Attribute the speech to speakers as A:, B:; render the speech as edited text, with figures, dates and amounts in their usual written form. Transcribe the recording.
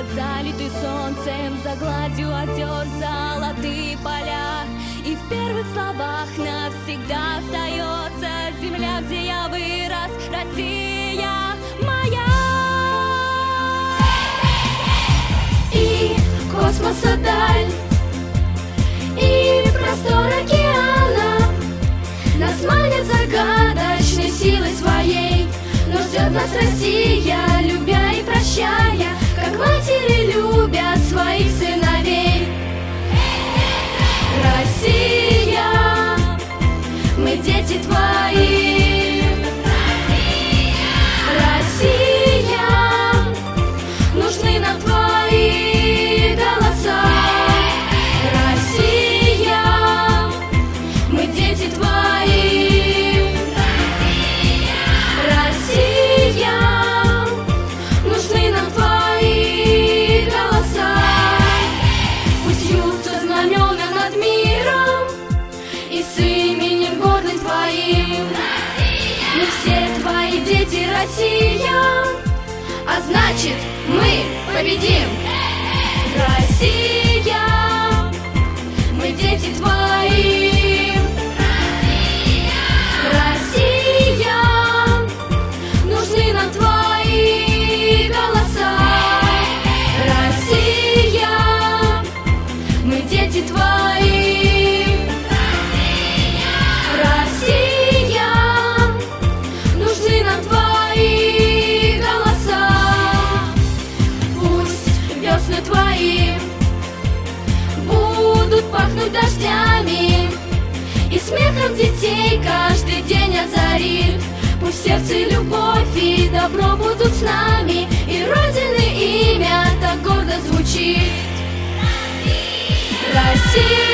A: залиты солнцем, за гладью озер золотые поля. И в первых словах навсегда остается земля, где я вырос, Россия моя. И космоса даль, и простор океана нас манит загадочной силой своей. Но ждет нас Россия, любя и прощая, как матери любят своих сыновей. Россия, мы дети твои. Россия, нужны нам твои голоса. Россия, мы дети твои. Россия, нужны нам твои голоса. Пусть вьются знамена над миром и с именем гордым твоим. Мы все твои дети, Россия, а значит, мы победим. Россия, мы дети твои. Россия, нужны нам твои голоса. Россия, мы дети твои. Россия, нужны нам твои голоса. Пусть весны твои будут пахнуть дождями и смехом детей каждый день озарит. Пусть в сердце любовь и добро будут с нами, и Родины имя так гордо звучит. Россия.